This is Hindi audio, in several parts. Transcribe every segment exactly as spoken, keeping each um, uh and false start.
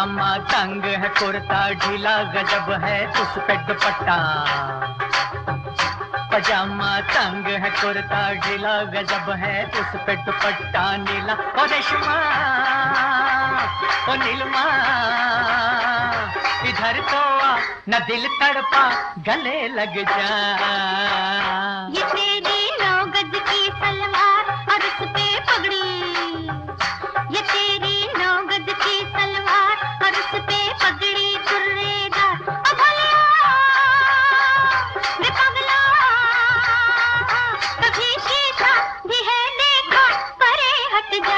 पजामा तंग है कुर्ता ढीला गजब है उस पे दुपट्टा। पजामा तंग है कुर्ता ढीला गजब है उस पे दुपट्टा नीला। ओ रेशमा ओ नीलमा इधर तो आ न दिल तड़पा गले लग जा। ये तेरी नौ गज की सलवार और उस पे पगड़ी, ये तेरी नौ गज की सलवार और उस पे पगड़ी तुर्रेदार। ओ भला वे पगला कभी शीशा भी है देखा परे हट जा।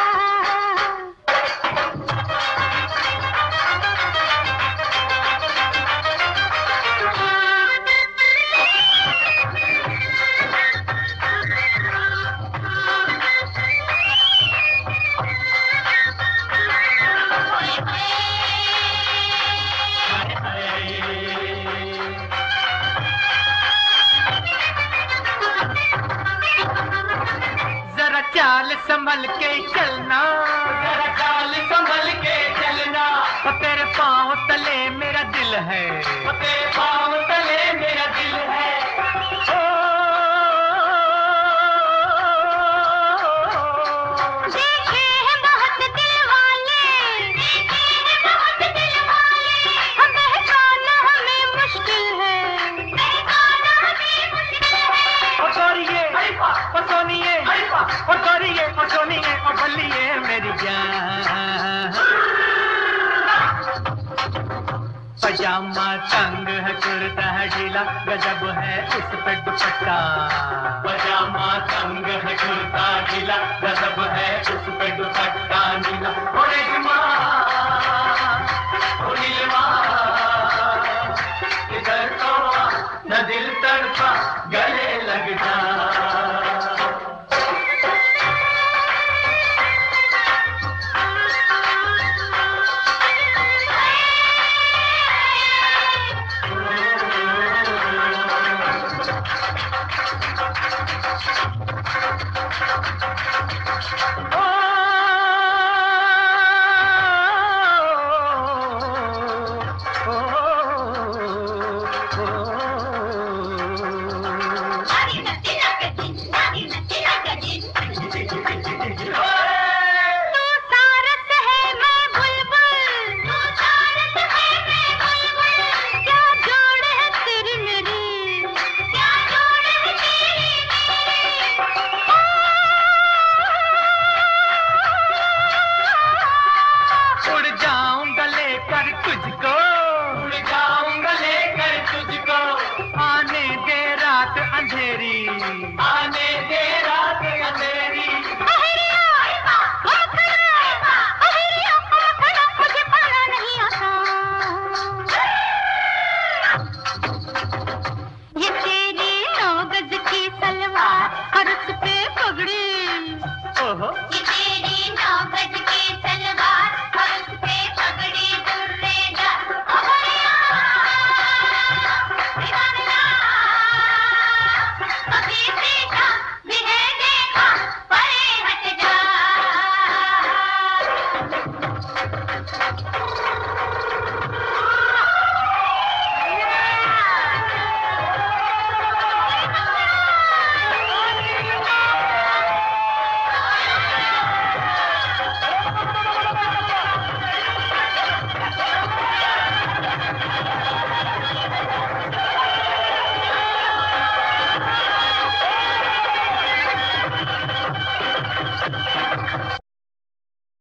चाल संभल के चलना, जरा चाल संभल के चलना। तेरे पाँव तले मेरा दिल है, तेरे पाँव तले मेरा दिल है। ओ, देखे हैं बहुत दिल वाले, देखे हैं बहुत दिल वाले। हम बहकाना हमें मुश्किल है, बहकाना हमें मुश्किल है। ओ गोरिये, ओ सोनिये, ओ गोरिये, ओ सोनिये, ओ बल्लिये मेरी जान। पजामा तंग है कुर्ता है ढीला गजब है उस पे दुपट्टा। पजामा तंग है कुर्ता ढीला गजब है उस पे दुपट्टा नीला। ओ रेशमा ओ नीलमा इधर तो आ न दिल तड़पा गले